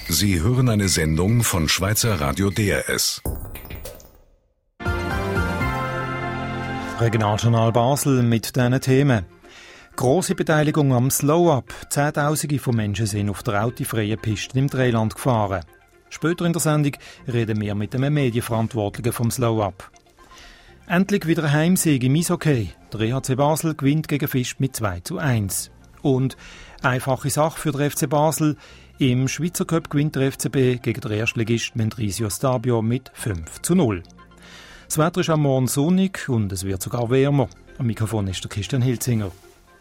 Sie hören eine Sendung von Schweizer Radio DRS. Regionaljournal Basel mit diesen Themen. Grosse Beteiligung am Slow-Up. Zehntausende von Menschen sind auf der autofreien Piste im Dreiland gefahren. Später in der Sendung reden wir mit einem Medienverantwortlichen vom Slow-Up. Endlich wieder ein Heimsieg im Eishockey. Der EHC Basel gewinnt gegen Fisch mit 2:1. Und einfache Sache für den FC Basel. Im Schweizer Cup gewinnt der FCB gegen den Erstligist Mendrisio Stabio mit 5:0. Das Wetter ist am Morgen sonnig und es wird sogar wärmer. Am Mikrofon ist der Christian Hilzinger.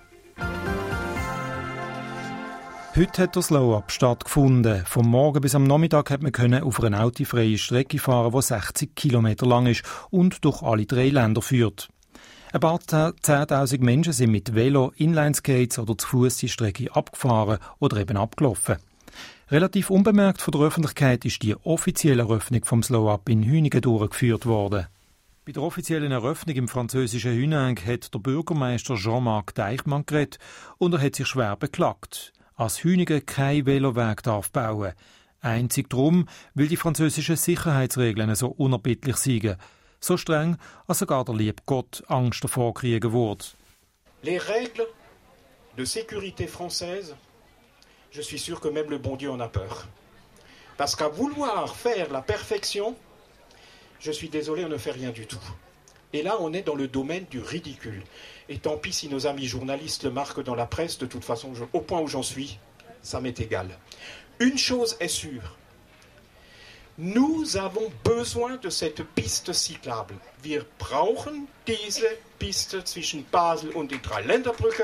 Heute hat der Slow-Up stattgefunden. Vom Morgen bis am Nachmittag konnte man auf einer autofreien Strecke fahren, die 60 Kilometer lang ist und durch alle 3 Länder führt. Ein paar 10.000 Menschen sind mit Velo, Inlineskates oder zu Fuß die Strecke abgefahren oder eben abgelaufen. Relativ unbemerkt von der Öffentlichkeit ist die offizielle Eröffnung vom Slow-Up in Hüningen durchgeführt worden. Bei der offiziellen Eröffnung im französischen Hüningen hat der Bürgermeister Jean-Marc Deichmann geredet und er hat sich schwer beklagt, dass Hüningen keinen Veloweg bauen darf. Einzig darum, weil die französischen Sicherheitsregeln so unerbittlich sind. So streng, als sogar der liebe Gott Angst davor kriegen würde. Les règles de sécurité française, je suis sûr que même le bon Dieu en a peur. Parce qu'à vouloir faire la perfection, je suis désolé, on ne fait rien du tout. Et là, on est dans le domaine du ridicule. Et tant pis si nos amis journalistes le marquent dans la presse, de toute façon, au point où j'en suis, ça m'est égal. Une chose est sûre. Nous avons besoin de cette Piste cyclable. Wir brauchen diese Piste zwischen Basel und die Dreiländerbrücke.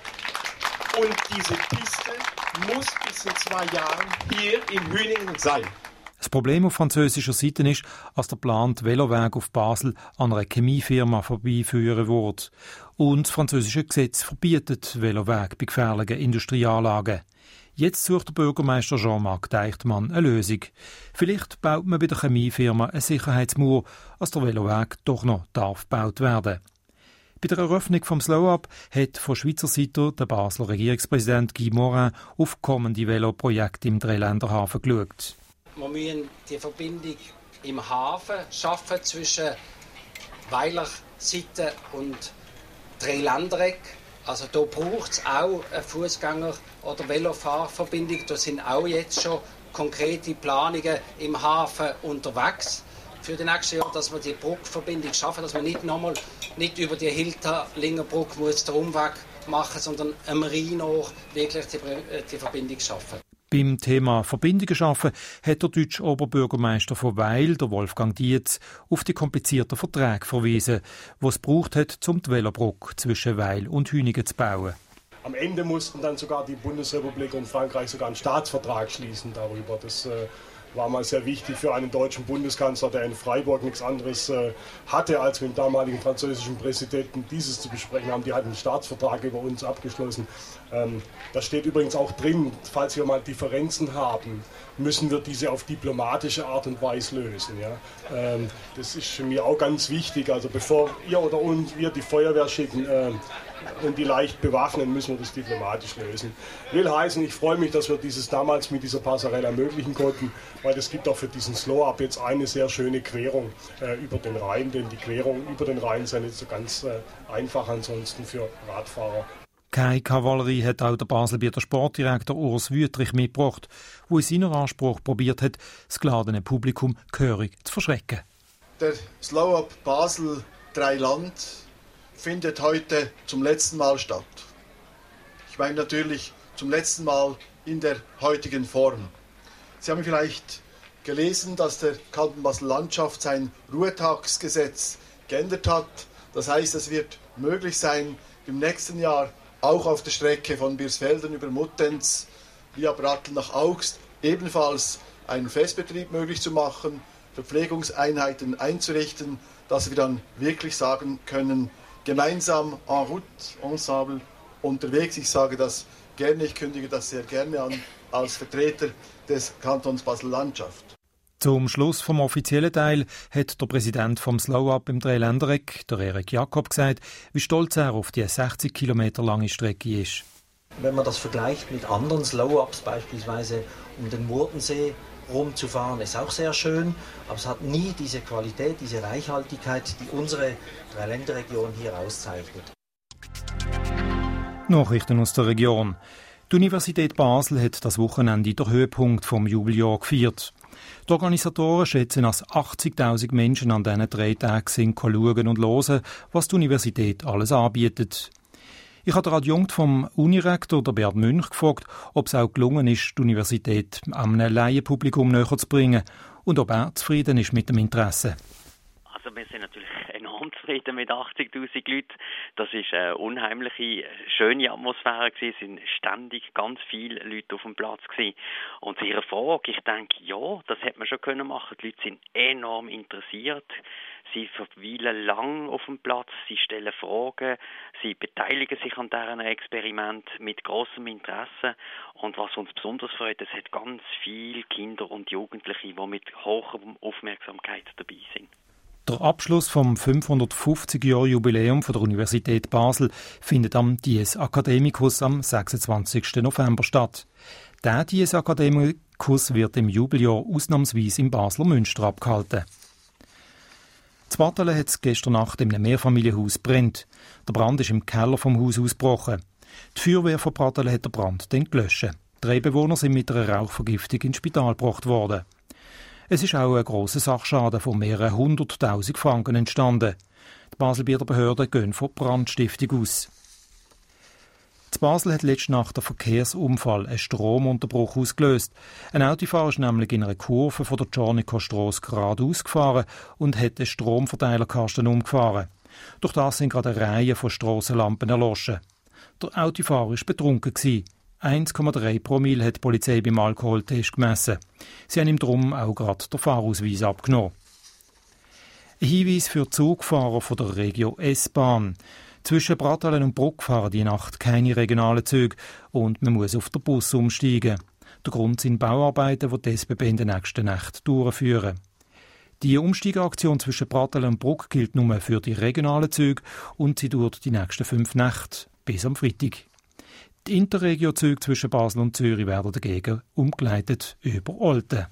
Und diese Piste muss bis in 2 Jahren hier in Hüningen sein. Das Problem auf französischer Seite ist, dass der geplante Veloweg auf Basel an einer Chemiefirma vorbeiführen wird. Und das französische Gesetz verbietet Veloweg bei gefährlichen Industrieanlagen. Jetzt sucht der Bürgermeister Jean-Marc Deichmann eine Lösung. Vielleicht baut man bei der Chemiefirma eine Sicherheitsmauer, dass der Veloweg doch noch gebaut werden darf. Bei der Eröffnung vom Slow-Up hat von Schweizer Seite der Basler Regierungspräsident Guy Morin auf kommende Veloprojekte im Dreiländerhafen geschaut. Wir müssen die Verbindung im Hafen schaffen zwischen Weilerseite und Dreiländereck. Also da braucht es auch eine Fußgänger- oder Velofahrverbindung. Da sind auch jetzt schon konkrete Planungen im Hafen unterwegs für die nächsten Jahre, dass wir die Brückverbindung schaffen, dass man nicht über die Hilterlinger Brücke muss den Umweg machen, sondern am Rhein auch wirklich die Verbindung schaffen. Beim Thema Verbindungen schaffen hat der deutsche Oberbürgermeister von Weil, der Wolfgang Dietz, auf die komplizierten Verträge verwiesen, die es gebraucht hat, um die Velobrücke zwischen Weil und Hüningen zu bauen. Am Ende mussten dann sogar die Bundesrepublik und Frankreich sogar einen Staatsvertrag schließen darüber. Das war mal sehr wichtig für einen deutschen Bundeskanzler, der in Freiburg nichts anderes hatte, als mit dem damaligen französischen Präsidenten dieses zu besprechen haben. Die hatten einen Staatsvertrag über uns abgeschlossen. Da steht übrigens auch drin, falls wir mal Differenzen haben, müssen wir diese auf diplomatische Art und Weise lösen. Ja? Das ist für mich auch ganz wichtig. Also bevor ihr oder wir die Feuerwehr schicken und die leicht bewaffnen, müssen wir das diplomatisch lösen. Will heißen, ich freue mich, dass wir dieses damals mit dieser Passerelle ermöglichen konnten, weil es gibt auch für diesen Slow-Up jetzt eine sehr schöne Querung über den Rhein, denn die Querung über den Rhein ist ja nicht so ganz einfach ansonsten für Radfahrer. Keine Kavallerie hat auch der Baselbieter Sportdirektor Urs Wüttrich mitgebracht, der in seiner Anspruch probiert hat, das geladene Publikum gehörig zu verschrecken. Der Slow-Up Basel Dreiland findet heute zum letzten Mal statt. Ich meine natürlich zum letzten Mal in der heutigen Form. Sie haben vielleicht gelesen, dass der Kanton Basel-Landschaft sein Ruhetagsgesetz geändert hat. Das heißt, es wird möglich sein, im nächsten Jahr auch auf der Strecke von Birsfelden über Muttenz via Bratl nach Augst ebenfalls einen Festbetrieb möglich zu machen, Verpflegungseinheiten einzurichten, dass wir dann wirklich sagen können, gemeinsam en route, ensemble, unterwegs. Ich sage das gerne, ich kündige das sehr gerne an als Vertreter des Kantons Basel-Landschaft. Zum Schluss vom offiziellen Teil hat der Präsident vom Slow-Up im Dreiländereck, der Erik Jakob, gesagt, wie stolz er auf die 60 Kilometer lange Strecke ist. Wenn man das vergleicht mit anderen Slow-Ups, beispielsweise um den Murtensee rumzufahren, ist auch sehr schön, aber es hat nie diese Qualität, diese Reichhaltigkeit, die unsere Dreiländerregion hier auszeichnet. Nachrichten aus der Region. Die Universität Basel hat das Wochenende den Höhepunkt vom Jubeljahr gefeiert. Die Organisatoren schätzen, dass 80'000 Menschen an diesen 3 Tagen schauen und hören, was die Universität alles anbietet. Ich habe den Adjunkt vom Unirektor, der Bert Münch, gefragt, ob es auch gelungen ist, die Universität einem Laienpublikum näher zu bringen und ob er zufrieden ist mit dem Interesse. Also wir sind natürlich enorm zufrieden mit 80'000 Leuten. Das ist eine unheimliche, schöne Atmosphäre gewesen. Es sind ständig ganz viele Leute auf dem Platz gewesen. Und zu Ihrer Frage, ich denke, ja, das hätte man schon können machen. Die Leute sind enorm interessiert. Sie verweilen lang auf dem Platz, sie stellen Fragen, sie beteiligen sich an diesem Experiment mit grossem Interesse. Und was uns besonders freut, es hat ganz viele Kinder und Jugendliche, die mit hoher Aufmerksamkeit dabei sind. Der Abschluss vom 550-Jahr-Jubiläum der Universität Basel findet am Dies Academicus am 26. November statt. Der Dies Academicus wird im Jubeljahr ausnahmsweise im Basler Münster abgehalten. In Wartalen hat es gestern Nacht in einem Mehrfamilienhaus brennt. Der Brand ist im Keller vom Haus ausgebrochen. Die Feuerwehr von Wartalen hat den Brand dann gelöscht. 3 Bewohner sind mit einer Rauchvergiftung ins Spital gebracht worden. Es ist auch ein grosser Sachschaden von mehreren 100'000 Franken entstanden. Die Baselbieter Behörden gehen von Brandstiftung aus. In Basel hat letzte Nacht der Verkehrsunfall einen Stromunterbruch ausgelöst. Ein Autofahrer ist nämlich in einer Kurve von der Czornikostrasse geradeaus gefahren und hat den Stromverteilerkasten umgefahren. Durch das sind gerade eine Reihe von Strassenlampen erloschen. Der Autofahrer war betrunken. 1,3 Promille hat die Polizei beim Alkoholtest gemessen. Sie haben ihm darum auch gerade den Fahrausweis abgenommen. Ein Hinweis für Zugfahrer von der Regio S-Bahn. Zwischen Brattalen und Bruck fahren die Nacht keine regionalen Züge und man muss auf den Bus umsteigen. Der Grund sind Bauarbeiten, die die SBB in den nächsten Nächten durchführen. Die Umsteigeaktion zwischen Brattalen und Bruck gilt nur für die regionalen Züge und sie dauert die nächsten 5 Nächte bis am Freitag. Die Interregio-Züge zwischen Basel und Zürich werden dagegen umgeleitet über Olten.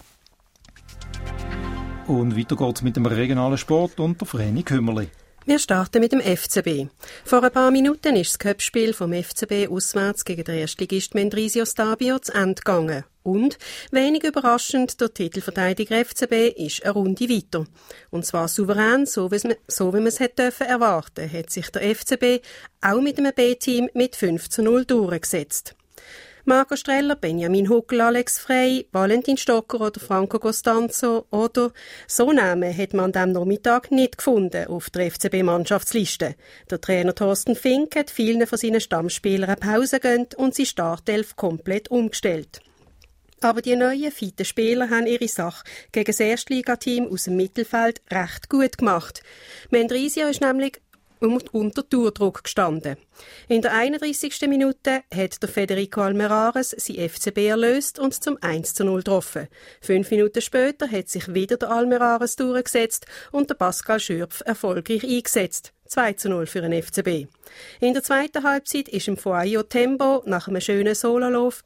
Und weiter geht's mit dem regionalen Sport und der Vreni Kümmerli. Wir starten mit dem FCB. Vor ein paar Minuten ist das Cup-Spiel vom FCB auswärts gegen den Erstligist Mendrisio Stabio zu Ende gegangen. Und, wenig überraschend, der Titelverteidiger FCB ist eine Runde weiter. Und zwar souverän, so wie man es hätte erwarten, hat sich der FCB auch mit einem B-Team mit 5:0 durchgesetzt. Marco Streller, Benjamin Huckel, Alex Frey, Valentin Stocker oder Franco Costanzo oder so Namen hat man an diesem Nachmittag nicht gefunden auf der FCB-Mannschaftsliste. Der Trainer Thorsten Fink hat vielen von seinen Stammspielern eine Pause gegönnt und seine Startelf komplett umgestellt. Aber die neuen, fitten Spieler haben ihre Sache gegen das Erstligateam aus dem Mittelfeld recht gut gemacht. Mendrisio ist nämlich unter Tourdruck gestanden. In der 31. Minute hat der Federico Almerares sein FCB erlöst und zum 1:0 getroffen. 5 Minuten später hat sich wieder der Almerares durchgesetzt und der Pascal Schürpf erfolgreich eingesetzt. 2:0 für den FCB. In der zweiten Halbzeit ist im Foaio Tembo nach einem schönen Sololauf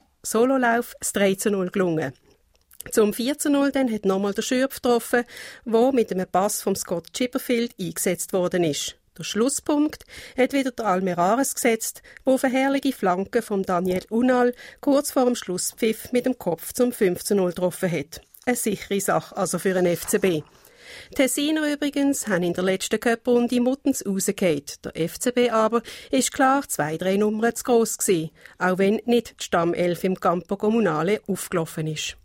das 3:0 gelungen. Zum 4:0 dann hat nochmal der Schürpf getroffen, der mit einem Pass vom Scott Chipperfield eingesetzt worden ist. Der Schlusspunkt hat wieder der Almerares gesetzt, wo auf eine herrliche Flanke von Daniel Unal kurz vor dem Schlusspfiff mit dem Kopf zum 5:0 getroffen hat. Eine sichere Sache also für den FCB. Die Tessiner übrigens haben in der letzten Cup-Runde Muttens rausgefallen. Der FCB aber ist klar 2-3 Nummern zu gross gewesen, auch wenn nicht die Stammelf im Campo Comunale aufgelaufen ist.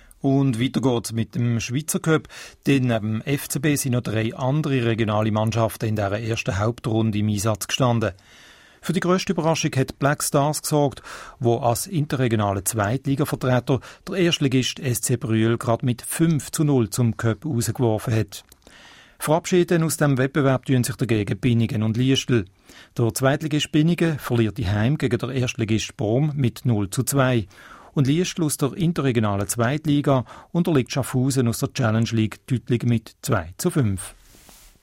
Und weiter geht's mit dem Schweizer Cup. Denn neben dem FCB sind noch 3 andere regionale Mannschaften in dieser ersten Hauptrunde im Einsatz gestanden. Für die grösste Überraschung hat Black Stars gesorgt, wo als interregionale Zweitligavertreter der Erstligist SC Brühl gerade mit 5:0 zum Cup rausgeworfen hat. Verabschieden aus dem Wettbewerb tun sich dagegen Binningen und Liestel. Der Zweitligist Binningen verliert daheim gegen den Erstligist Brom mit 0:2. Und Liestel aus der interregionalen Zweitliga unterliegt Schaffhausen aus der Challenge League deutlich mit 2:5.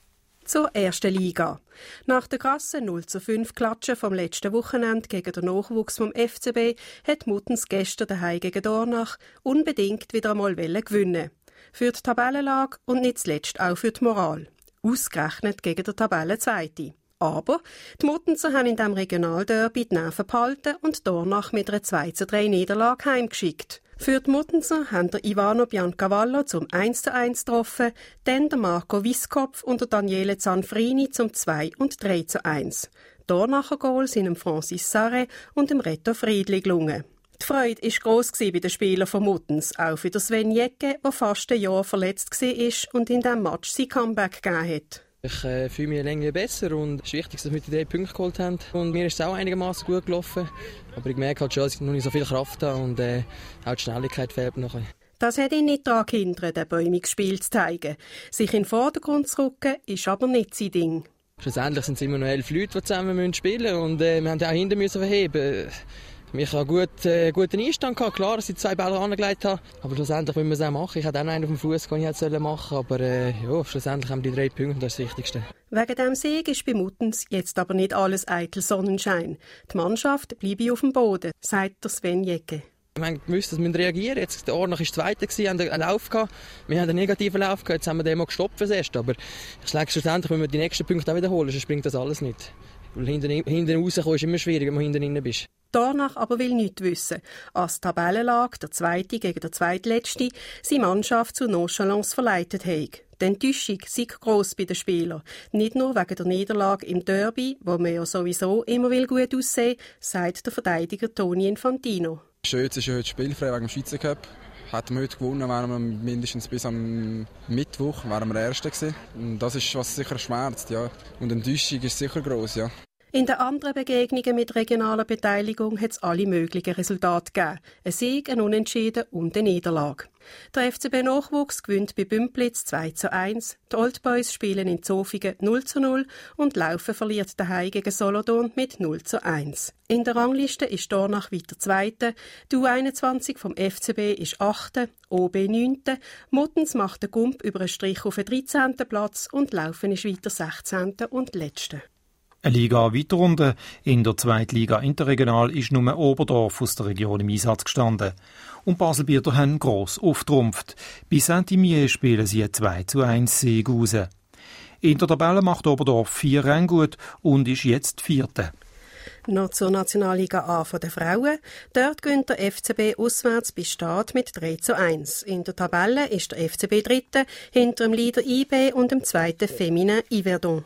Zur ersten Liga. Nach der krassen 0:5 Klatsche vom letzten Wochenende gegen den Nachwuchs vom FCB hat Muttens gestern daheim gegen Dornach unbedingt wieder einmal gewinnen. Für die Tabellenlage und nicht zuletzt auch für die Moral. Ausgerechnet gegen den Tabellenzweiten. Aber die Muttenser haben in diesem Regionalderby die Nerven behalten und Dornach mit einer 2:3 Niederlage heimgeschickt. Für die Muttenser haben der Ivano Biancavallo zum 1:1 getroffen, dann der Marco Wiskopf und der Daniele Zanfrini zum 2 und 3:1. Dornacher Goal sind dem Francis Sarre und dem Reto Friedli gelungen. Die Freude war gross bei den Spielern von Muttens, auch für Sven Jecke, der fast ein Jahr verletzt war und in diesem Match sein Comeback gegeben hat. Ich fühle mich länger besser und es ist wichtig, dass wir die 3 Punkte geholt haben. Und mir ist es auch einigermaßen gut gelaufen. Aber ich merke halt schon, dass ich noch nicht so viel Kraft habe und auch die Schnelligkeit fehlt noch ein bisschen. Das hat ihn nicht daran gehindert, den bäumigen Spiel zu zeigen. Sich in den Vordergrund zu rücken, ist aber nicht sein Ding. Schlussendlich sind es immer noch 11 Leute, die zusammen spielen müssen. Und wir mussten auch hinten verheben. Ich hatte guten Einstand gehabt. Klar, dass ich 2 Bälle angelegt habe. Aber schlussendlich müssen wir es auch machen. Ich hatte auch noch einen auf dem Fuß, den ich hätte machen sollen. Aber ja, schlussendlich haben wir die 3 Punkte, das ist das Wichtigste. Wegen diesem Sieg ist bei Muttens jetzt aber nicht alles eitel Sonnenschein. Die Mannschaft bleibe auf dem Boden, sagt der Sven Jecke. Wir mussten reagieren. Jetzt, der Ornach war Zweiter, haben einen Lauf gehabt. Wir haben einen negativen Lauf gehabt. Jetzt haben wir den mal gestoppt fürs Erste. Aber ich schlage schlussendlich, wenn wir die nächsten Punkte auch wiederholen, sonst bringt das alles nicht. Weil hinten rauskommen ist immer schwierig, wenn man hinten drin bist. Dornach aber will nichts wissen. Als Tabellenlage der Zweite gegen der Zweitletzte seine Mannschaft zu Nonchalance verleitet hat. Die Enttäuschung sei gross bei den Spielern. Nicht nur wegen der Niederlage im Derby, wo man ja sowieso immer gut aussehen will, sagt der Verteidiger Toni Infantino. Schötz ist ja heute spielfrei wegen dem Schweizer Cup. Hätten wir heute gewonnen, wären wir mindestens bis am Mittwoch wären wir Erste gewesen. Und das ist, was sicher schmerzt, ja. Und die Enttäuschung ist sicher gross, ja. In den anderen Begegnungen mit regionaler Beteiligung hat es alle möglichen Resultate gegeben. Ein Sieg, ein Unentschieden und eine Niederlage. Der FCB-Nachwuchs gewinnt bei Bümplitz 2:1, die Old Boys spielen in Zofingen 0:0 und Laufen verliert daheim gegen Solothurn mit 0:1. In der Rangliste ist Dornach weiter Zweite, die U21 vom FCB ist 8., OB 9., Muttens macht den Gump über einen Strich auf den 13. Platz und Laufen ist weiter 16. und Letzte. Eine Liga weiter unten, in der Zweitliga Interregional, ist nur Oberdorf aus der Region im Einsatz gestanden. Und Baselbieter haben gross auftrumpft. Bei Saint-Imier spielen sie 2:1 Sieg raus. In der Tabelle macht Oberdorf 4 Ränge gut und ist jetzt Vierte. Noch zur Nationalliga A der Frauen. Dort gewinnt der FCB auswärts bei Stade mit 3:1. In der Tabelle ist der FCB Dritte, hinter dem Leader IB und dem zweiten Feminin Yverdon.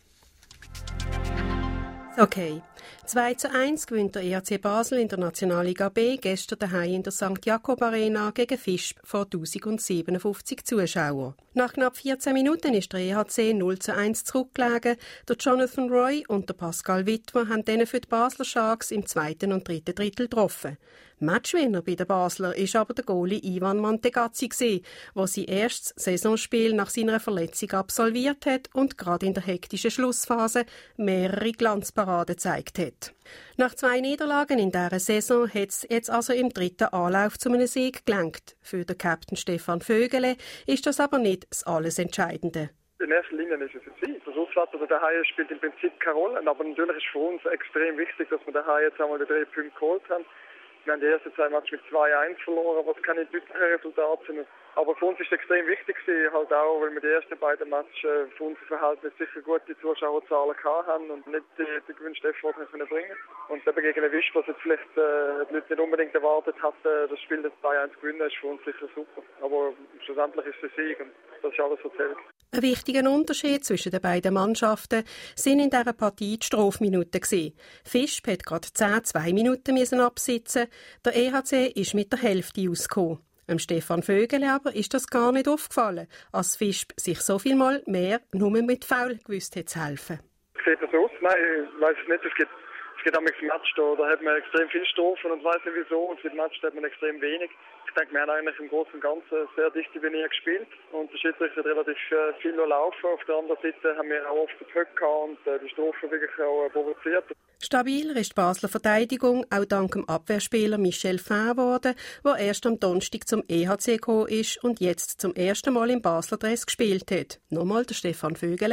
Okay. 2:1 gewinnt der ERC Basel in der Nationalliga B gestern daheim in der St. Jakob Arena gegen Visp vor 1057 Zuschauern. Nach knapp 14 Minuten ist der EHC 0:1 zurückgelegen. Der Jonathan Roy und der Pascal Wittwer haben dann für die Basler Sharks im 2. und 3. Drittel getroffen. Matchwinner bei den Basler war aber der Goalie Ivan Mantegazzi, der sein erstes Saisonspiel nach seiner Verletzung absolviert hat und gerade in der hektischen Schlussphase mehrere Glanzparaden gezeigt hat. Nach 2 Niederlagen in dieser Saison hat es jetzt also im 3. Anlauf zu einem Sieg gelangt. Für den Captain Stefan Vögele ist das aber nicht das alles Entscheidende. In erster Linie ist es ein Sieg. Das Auswärts oder daheim spielt im Prinzip keine Rolle. Aber natürlich ist für uns extrem wichtig, dass wir daheim jetzt einmal die 3 Punkte geholt haben. Wir haben die ersten 2 Matches mit 2:1 verloren, was keine deutlichen Resultate sind. Aber für uns ist es extrem wichtig, halt auch, weil wir die ersten beiden Matches für unser Verhältnis sicher gute Zuschauerzahlen haben und nicht die gewünschte Effort bringen können. Und eben gegen einen Visp, was jetzt vielleicht die Leute nicht unbedingt erwartet hatten, das Spiel das 2:1 gewinnen, ist für uns sicher super. Aber schlussendlich ist es ein Sieg und das ist alles, was zählt. Ein wichtiger Unterschied zwischen den beiden Mannschaften sind in dieser Partie die Strafminuten gewesen. Visp hat gerade 2 Minuten absitzen. Der EHC ist mit der Hälfte ausgekommen. Stefan Vögele aber ist das gar nicht aufgefallen, als Visp sich so viel mal mehr nur mit Foul gewusst hat zu helfen. Sieht das aus? Nein, ich weiss es nicht. Es gibt am Match da hat man extrem viel Strafen und weiss nicht wieso. Und für den Match hat man extrem wenig. Ich denke, wir haben eigentlich im Großen und Ganzen sehr dichte Linie gespielt und der Schiedsrichter hat relativ viel laufen. Auf der anderen Seite haben wir auch oft den Höck und die Strafen wirklich auch provoziert. Stabiler ist die Basler Verteidigung auch dank dem Abwehrspieler Michel Fin geworden, der erst am Donnerstag zum EHC gekommen ist und jetzt zum ersten Mal im Basler Dress gespielt hat. Nochmal der Stefan Vögele.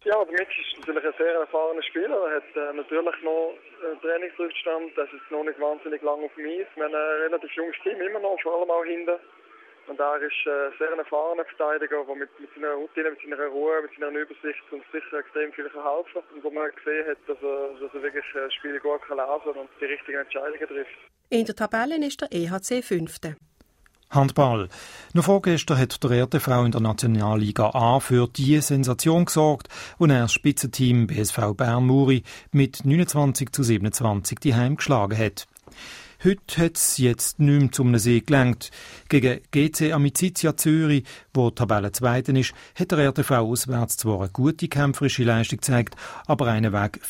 Ja, der Mitch ist natürlich ein sehr erfahrener Spieler. Er hat natürlich noch Trainingsrückstand. Das ist noch nicht wahnsinnig lang auf dem Eis. Wir haben ein relativ junges Team immer noch, vor allem auch hinten. Und er ist sehr ein erfahrener Verteidiger, der mit seiner Routine, mit seiner Ruhe, mit seiner Übersicht uns sicher extrem viel helfen kann. Und wo man gesehen hat, dass er wirklich Spiele gut lesen kann und die richtigen Entscheidungen trifft. In der Tabelle ist der EHC 5. Handball. Noch vorgestern hat der RTV in der Nationalliga A für die Sensation gesorgt, wo er das Spitzenteam BSV Bern-Muri mit 29:27 die Heim geschlagen hat. Heute hat es jetzt nicht mehr zum Sieg gelangt. Gegen GC Amicizia Zürich, wo die Tabelle Zweite ist, hat der RTV auswärts zwar eine gute kämpferische Leistung gezeigt, aber einen Weg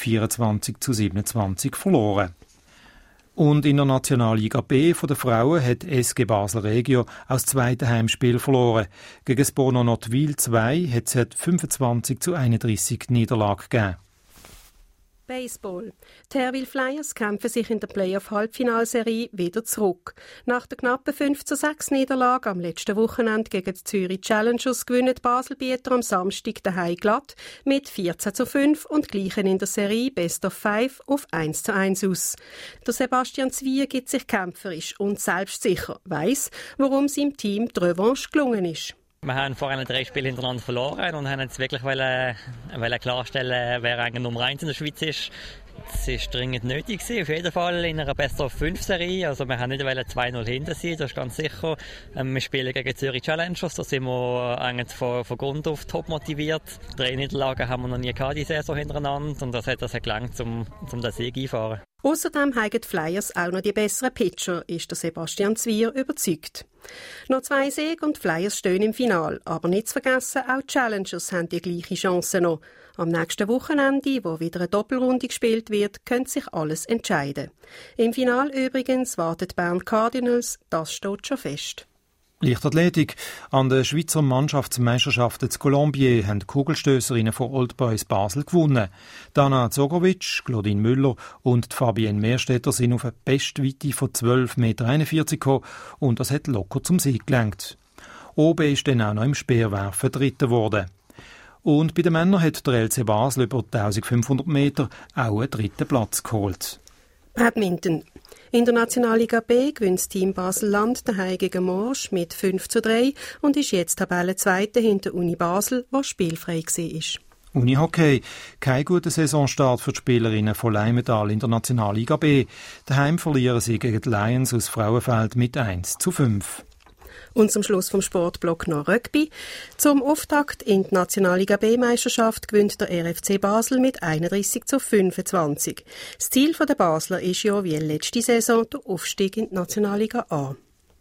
24:27 verloren. Und in der Nationalliga B von den Frauen hat SG Basel Regio aus zweiten Heimspiel verloren. Gegen das Bono Notwil 2 hat es 25:31 Niederlage gegeben. Baseball. Die Herwil Flyers kämpfen sich in der Playoff-Halbfinalserie wieder zurück. Nach der knappen 5:6 Niederlage am letzten Wochenende gegen die Zürich Challengers gewinnen die Baselbieter am Samstag daheim glatt mit 14:5 und gleichen in der Serie Best of 5 auf 1:1 aus. Der Sebastian Zwier gibt sich kämpferisch und selbstsicher, weiss, warum seinem Team die Revanche gelungen ist. Wir haben vorhin 3 Spiele hintereinander verloren und haben jetzt wirklich klarstellen, wer eigentlich Nummer 1 in der Schweiz ist. Das war dringend nötig, auf jeden Fall in einer Best-of-5-Serie. Also wir haben nicht 2-0 hinten sein, das ist ganz sicher. Wir spielen gegen Zürich Challengers, da sind wir eigentlich von Grund auf top motiviert. 3 Niederlagen haben wir noch nie gehabt, die Saison hintereinander, und das hat gelangt, um den Sieg einzufahren. Außerdem haben die Flyers auch noch die besseren Pitcher, ist der Sebastian Zwier überzeugt. Noch 2 Siege und die Flyers stehen im Finale. Aber nicht zu vergessen, auch die Challengers haben die gleiche Chance noch. Am nächsten Wochenende, wo wieder eine Doppelrunde gespielt wird, könnte sich alles entscheiden. Im Finale übrigens wartet Bern Cardinals, das steht schon fest. Leichtathletik. An der Schweizer Mannschaftsmeisterschaften zu Colombier haben die Kugelstösserinnen von Old Boys Basel gewonnen. Dana Zogovic, Claudine Müller und Fabienne Mehrstetter sind auf eine Bestweite von 12,41 Meter gekommen und das hat locker zum Sieg gelangt. Oben ist dann auch noch im Speerwerfen Dritter geworden. Und bei den Männern hat der LC Basel über 1500 Meter auch einen 3. Platz geholt. Badminton. In der Nationalliga B gewinnt das Team Basel-Land daheim gegen Morsch mit 5:3 und ist jetzt Tabellenzweite hinter Uni Basel, wo spielfrei war. Unihockey. Kein guter Saisonstart für die Spielerinnen von Leimental in der Nationalliga B. Daheim verlieren sie gegen die Lions aus Frauenfeld mit 1:5. Und zum Schluss vom Sportblock noch Rugby. Zum Auftakt in die Nationalliga B-Meisterschaft gewinnt der RFC Basel mit 31:25. Das Ziel der Basler ist ja wie letzte Saison der Aufstieg in die Nationalliga A.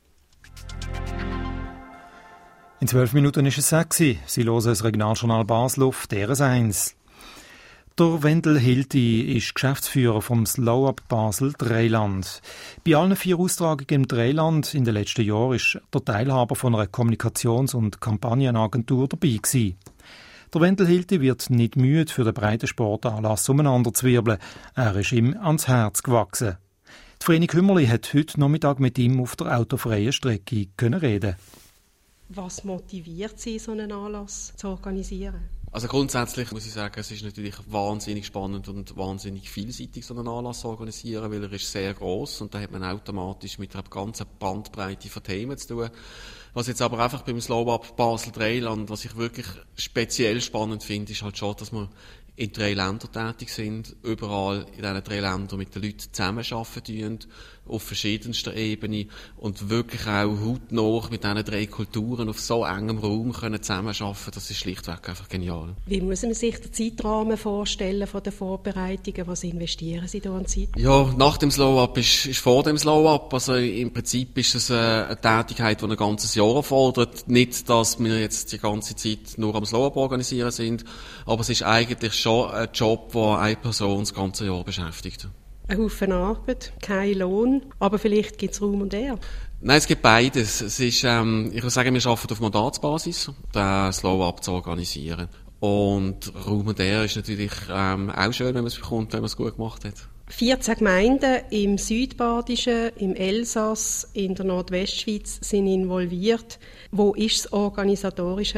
In 12 Minuten ist es 6 Uhr. Sie hören das Regionaljournal Basel auf DRS1. Der Wendel Hilti ist Geschäftsführer vom Slow-Up Basel Dreiland. Bei allen 4 Austragungen im Dreiland in den letzten Jahren ist der Teilhaber von einer Kommunikations- und Kampagnenagentur dabei gewesen. Der Wendel Hilti wird nicht müde, für den breiten Sportanlass umeinander zu wirbeln. Er ist ihm ans Herz gewachsen. Die Vreni Kümmerli hat heute Nachmittag mit ihm auf der autofreien Strecke reden. Was motiviert Sie, so einen Anlass zu organisieren? Also grundsätzlich muss ich sagen, es ist natürlich wahnsinnig spannend und wahnsinnig vielseitig, so einen Anlass zu organisieren, weil er ist sehr gross und da hat man automatisch mit einer ganzen Bandbreite von Themen zu tun. Was jetzt aber einfach beim Slow-Up Basel Dreiland, was ich wirklich speziell spannend finde, ist halt schon, dass wir in 3 Ländern tätig sind, überall in diesen 3 Ländern mit den Leuten zusammenarbeiten, auf verschiedenster Ebene und wirklich auch hautnah mit diesen 3 Kulturen auf so engem Raum können zusammenarbeiten, das ist schlichtweg einfach genial. Wie muss man sich den Zeitrahmen vorstellen von den Vorbereitungen? Was investieren Sie da an Zeit? Ja, nach dem Slow-Up ist vor dem Slow-Up. Also im Prinzip ist es eine Tätigkeit, die ein ganzes Jahr erfordert. Nicht, dass wir jetzt die ganze Zeit nur am Slow-Up organisieren sind, aber es ist eigentlich schon ein Job, der eine Person das ganze Jahr beschäftigt. Ein Haufen Arbeit, kein Lohn, aber vielleicht gibt es Raum und Ehre. Nein, es gibt beides. Es ist, ich würde sagen, wir arbeiten auf Mandatsbasis, den Slow-Up zu organisieren. Und Raum und Ehre ist natürlich auch schön, wenn man es bekommt, wenn man es gut gemacht hat. 14 Gemeinden im Südbadischen, im Elsass, in der Nordwestschweiz sind involviert. Wo ist das Organisatorische am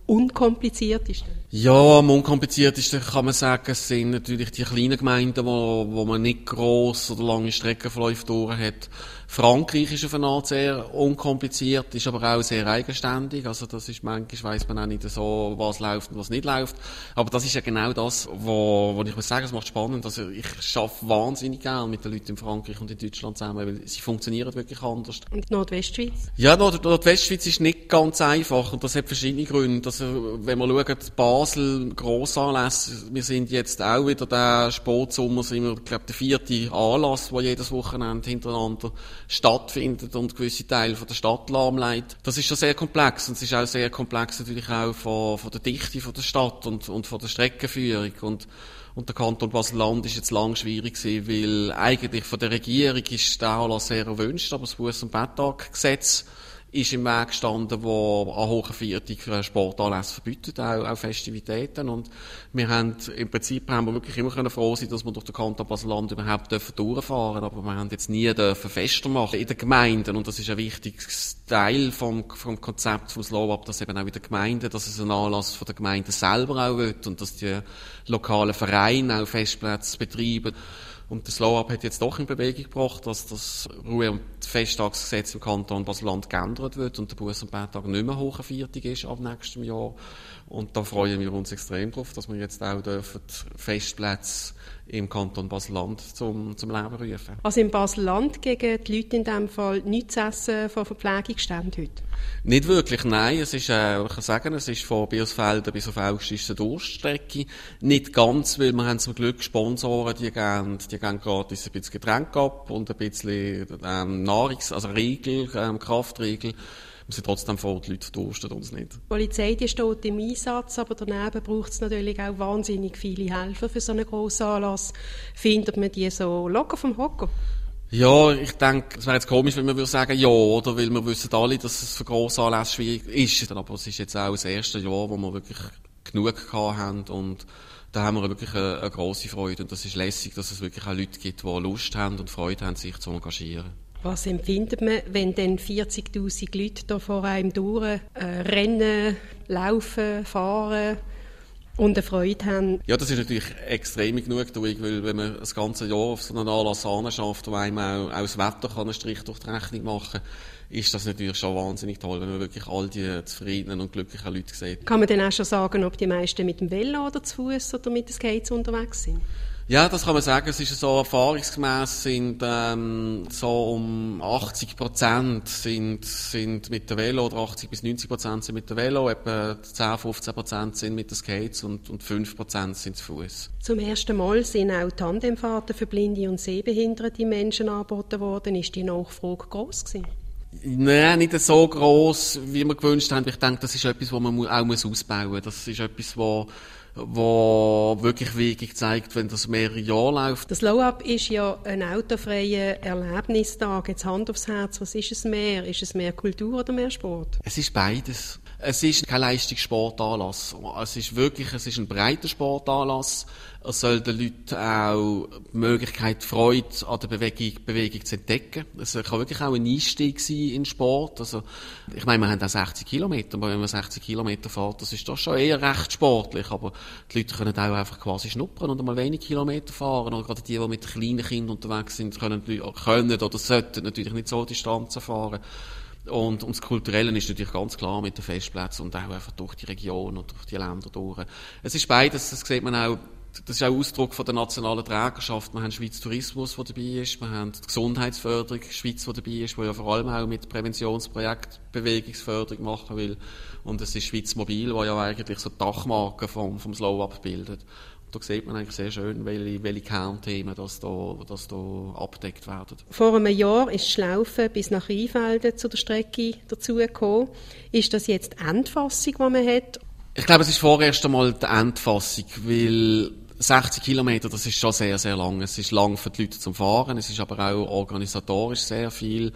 unkompliziertesten? Ja, am unkompliziertesten kann man sagen, sind natürlich die kleinen Gemeinden, wo man nicht gross oder lange Streckenverläufe durch hat. Frankreich ist auf eine Art sehr unkompliziert, ist aber auch sehr eigenständig. Also das ist manchmal weiss man auch nicht so, was läuft und was nicht läuft. Aber das ist ja genau das, wo ich muss sagen, es macht spannend. Also ich arbeite wahnsinnig gerne mit den Leuten in Frankreich und in Deutschland zusammen, weil sie funktionieren wirklich anders. Und die Nordwestschweiz? Ja, Nordwestschweiz ist nicht ganz einfach und das hat verschiedene Gründe. Also wenn wir schauen, Basel, Grossanlässe, wir sind jetzt auch wieder der Sportsommer, sind wir, glaube der 4. Anlass, der jedes Wochenende hintereinander stattfindet und gewisse Teile von der Stadt lahmlegt. Das ist schon sehr komplex und es ist auch sehr komplex natürlich auch von der Dichte von der Stadt und von der Streckenführung und der Kanton Basel-Land ist jetzt lang schwierig gewesen, weil eigentlich von der Regierung ist der Anlass sehr erwünscht, aber das Bus- und Bettaggesetz ist im Weg gestanden, wo an hoher Viertig für Sportanlässe verbietet, auch Festivitäten. Und wir haben wirklich immer froh sein, dass wir durch den Kanton Basel-Land überhaupt durchfahren dürfen. Aber wir haben jetzt nie Fester machen in den Gemeinden. Und das ist ein wichtiges Teil vom Konzept vom Slow-Up, dass eben auch in den Gemeinden, dass es einen Anlass von der Gemeinde selber auch wird und dass die lokalen Vereine auch Festplätze betreiben. Und der Slow-Up hat jetzt doch in Bewegung gebracht, dass das Ruhe- und Festtagsgesetz im Kanton Basel-Land geändert wird und der Bus- und Betttag nicht mehr hoch 40 ist ab nächstem Jahr. Und da freuen wir uns extrem drauf, dass wir jetzt auch Festplätze im Kanton Basel-Land zum Leben rufen. Also im Basel-Land gegen die Leute in diesem Fall nichts zu essen von Verpflegungsständen heute? Nicht wirklich, nein. Es ist, ich kann sagen, es ist von Biosfelden bis auf Augst ist eine Durststrecke. Nicht ganz, weil wir haben zum Glück Sponsoren, die geben gratis ein bisschen Getränke ab und ein bisschen also Riegel, Kraftriegel. Wir sind trotzdem froh, die Leute verdursten uns nicht. Die Polizei die steht im Einsatz, aber daneben braucht es natürlich auch wahnsinnig viele Helfer für so einen grossen Anlass. Findet man die so locker vom Hocker? Ja, ich denke, es wäre jetzt komisch, wenn man würde sagen, ja, oder? Weil wir wissen alle, dass es für grosse Anlässe schwierig ist. Aber es ist jetzt auch das erste Jahr, wo wir wirklich genug gehabt haben und da haben wir wirklich eine grosse Freude und das ist lässig, dass es wirklich auch Leute gibt, die Lust haben und Freude haben, sich zu engagieren. Was empfindet man, wenn dann 40'000 Leute da vor einem durch rennen, laufen, fahren und eine Freude haben? Ja, das ist natürlich extreme Genugtuung, weil wenn man das ganze Jahr auf so einen Anlass anschafft, wo einem auch das Wetter einen Strich durch die Rechnung machen kann, ist das natürlich schon wahnsinnig toll, wenn man wirklich all die zufriedenen und glücklichen Leute sieht. Kann man dann auch schon sagen, ob die meisten mit dem Velo oder zu Fuß oder mit den Skates unterwegs sind? Ja, das kann man sagen. Es ist so, erfahrungsgemäss sind so um 80% sind mit dem Velo, oder 80-90% sind mit dem Velo, etwa 10-15% sind mit den Skates und 5% sind zu Fuß. Zum ersten Mal sind auch Tandemfahrten für blinde und sehbehinderte Menschen angeboten worden. Ist die Nachfrage gross gewesen? Nein, nicht so gross, wie wir gewünscht haben. Ich denke, das ist etwas, was man auch ausbauen muss. Das ist etwas, wo wirklich Wirkung zeigt, wenn das mehrere Jahre läuft. Das Slow-Up ist ja ein autofreier Erlebnistag. Jetzt Hand aufs Herz, was ist es mehr? Ist es mehr Kultur oder mehr Sport? Es ist beides. Es ist kein Leistungssportanlass. Es ist ein breiter Sportanlass. Es soll den Leuten auch die Möglichkeit, Freude an der Bewegung zu entdecken. Es kann wirklich auch ein Einstieg sein in Sport. Also, ich meine, wir haben auch 60 Kilometer, aber wenn man 60 Kilometer fährt, das ist doch schon eher recht sportlich. Aber die Leute können auch einfach quasi schnuppern und einmal wenig Kilometer fahren. Oder gerade die mit kleinen Kindern unterwegs sind, können oder sollten natürlich nicht so Distanzen fahren. Und das Kulturelle ist natürlich ganz klar mit den Festplätzen und auch einfach durch die Region und durch die Länder durch. Es ist beides, das sieht man auch. Das ist auch Ausdruck von der nationalen Trägerschaft. Wir haben Schweiz Tourismus, der dabei ist. Wir haben die Gesundheitsförderung Schweiz, die dabei ist, die ja vor allem auch mit Präventionsprojekten Bewegungsförderung machen will. Und es ist Schweiz Mobil, die ja eigentlich so die Dachmarke vom Slow-Up bildet. Da sieht man eigentlich sehr schön, welche Kernthemen das da abgedeckt werden. Vor einem Jahr ist Schlaufen bis nach Rheinfelden zu der Strecke dazugekommen. Ist das jetzt die Endfassung, die man hat? Ich glaube, es ist vorerst einmal die Endfassung, weil 60 Kilometer, das ist schon sehr, sehr lang. Es ist lang für die Leute zum Fahren, es ist aber auch organisatorisch sehr viel.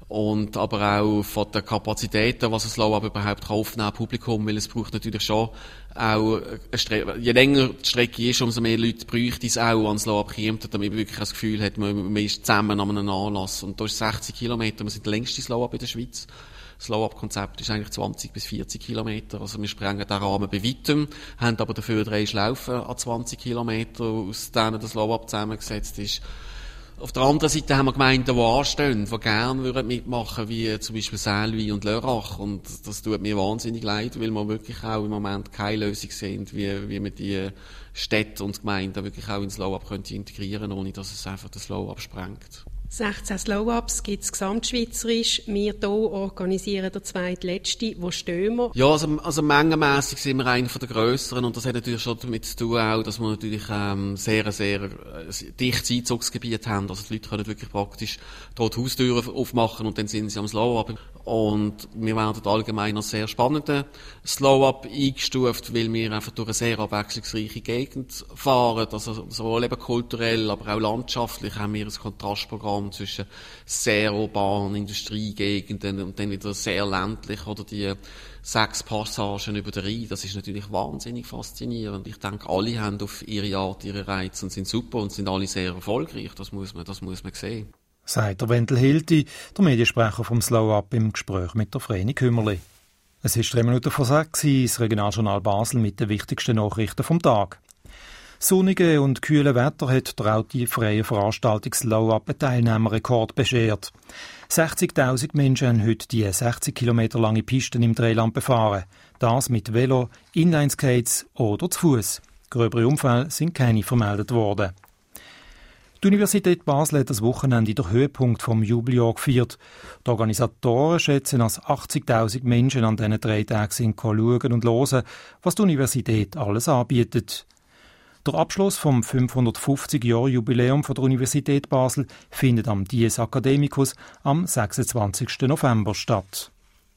und aber auch von den Kapazitäten, was ein Slow-Up überhaupt aufnehmen kann, Publikum, weil es braucht natürlich schon auch je länger die Strecke ist, umso mehr Leute bräuchte es auch an Slow-Up kommt, damit man wirklich das Gefühl hat, man ist zusammen an einem Anlass. Und da ist 60 Kilometer, wir sind der längste Slow-Up in der Schweiz. Das Slow-Up-Konzept ist eigentlich 20 bis 40 Kilometer, also wir sprengen den Rahmen bei weitem, haben aber dafür 3 Schlaufen an 20 Kilometer, aus denen das Slow-Up zusammengesetzt ist. Auf der anderen Seite haben wir Gemeinden, die anstehen, die gerne mitmachen würden, wie zum Beispiel Saint-Louis und Lörrach. Und das tut mir wahnsinnig leid, weil wir wirklich auch im Moment keine Lösung sehen, wie man die Städte und Gemeinden wirklich auch ins Slow-Up integrieren könnte, ohne dass es einfach das Slow-Up sprengt. 16 Slow-Ups gibt es gesamtschweizerisch. Wir hier organisieren der zweitletzte. Wo stehen wir? Ja, also mengenmässig sind wir einer der grösseren und das hat natürlich schon damit zu tun, auch, dass wir natürlich sehr, sehr dichtes Einzugsgebiet haben. Also die Leute können wirklich praktisch dort die Haustüren aufmachen und dann sind sie am Slow-Up. Und wir werden allgemein als sehr spannenden Slow-Up eingestuft, weil wir einfach durch eine sehr abwechslungsreiche Gegend fahren. Also sowohl eben kulturell, aber auch landschaftlich haben wir ein Kontrastprogramm zwischen sehr urbanen Industriegegenden und dann wieder sehr ländlich oder die 6 Passagen über den Rhein. Das ist natürlich wahnsinnig faszinierend. Ich denke, alle haben auf ihre Art ihre Reize und sind super und sind alle sehr erfolgreich. Das muss man sehen. Sagt der Wendel Hilti, der Mediensprecher vom Slow-Up im Gespräch mit der Vreni Kümmerli. Es ist 3 Minuten vor 6 Uhr, das Regionaljournal Basel mit den wichtigsten Nachrichten vom Tag. Sonnige und kühle Wetter hat der autofreie Veranstaltung Slow-Up einen Teilnehmerrekord beschert. 60'000 Menschen haben heute die 60 Kilometer lange Pisten im Dreiland befahren. Das mit Velo, Inlineskates oder zu Fuß. Gröbere Unfälle sind keine vermeldet worden. Die Universität Basel hat das Wochenende den Höhepunkt vom Jubeljahr gefeiert. Die Organisatoren schätzen, dass 80'000 Menschen an diesen 3 Tagen schauen und hören, was die Universität alles anbietet. Der Abschluss vom 550-Jahr-Jubiläum der Universität Basel findet am Dies Academicus am 26. November statt.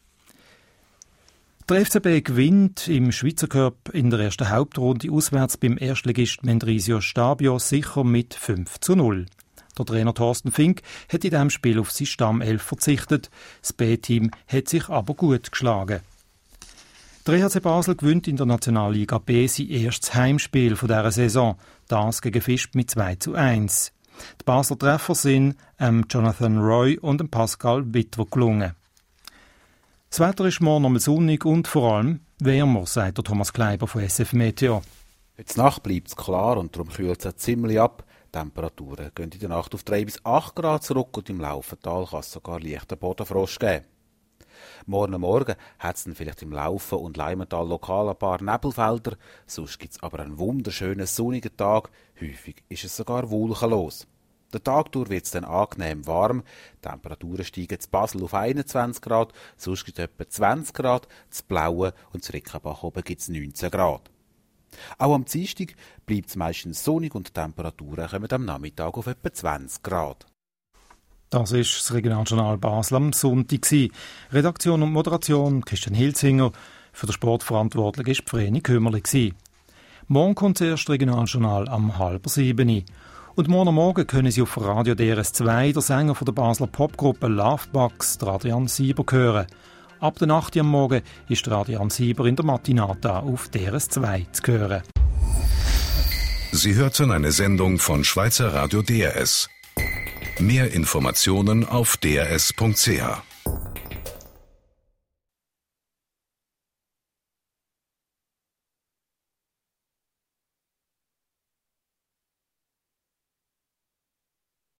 Der FCB gewinnt im Schweizer Cup in der ersten Hauptrunde auswärts beim Erstligist Mendrisio Stabio sicher mit 5:0. Der Trainer Thorsten Fink hat in diesem Spiel auf seine Stammelf verzichtet. Das B-Team hat sich aber gut geschlagen. Der EHC Basel gewinnt in der Nationalliga B sein erstes Heimspiel von dieser Saison, das gegen Visp mit 2:1. Die Basler Treffer sind Jonathan Roy und Pascal Wittwer gelungen. Das Wetter ist morgen einmal sonnig und vor allem wärmer, sagt der Thomas Kleiber von SF Meteo. Heute Nacht bleibt es klar und darum kühlt es ziemlich ab. Die Temperaturen gehen in der Nacht auf 3 bis 8 Grad zurück und im Laufental kann es sogar leichten Bodenfrost geben. Morgen hat es dann vielleicht im Laufen und Leimental lokal ein paar Nebelfelder, sonst gibt es aber einen wunderschönen sonnigen Tag, häufig ist es sogar wolkenlos. Der Tag durch wird es dann angenehm warm, die Temperaturen steigen zu Basel auf 21 Grad, sonst gibt es etwa 20 Grad, zu Blauen und zu Rickenbach oben gibt es 19 Grad. Auch am Dienstag bleibt es meistens sonnig und die Temperaturen kommen am Nachmittag auf etwa 20 Grad. Das ist das Regionaljournal Basel am Sonntag. Redaktion und Moderation Christian Hilzinger. Für den Sport verantwortlich ist Vreni Kümmerli. Morgen kommt das erste Regionaljournal am 6:30. Und morgen Morgen können Sie auf Radio DRS2 den Sänger von der Basler Popgruppe Lovebugs, Adrian Sieber, hören. Ab der 8 Uhr am Morgen ist Adrian Sieber in der Matinata auf DRS2 zu hören. Sie hörten eine Sendung von Schweizer Radio DRS. Mehr Informationen auf drs.ch.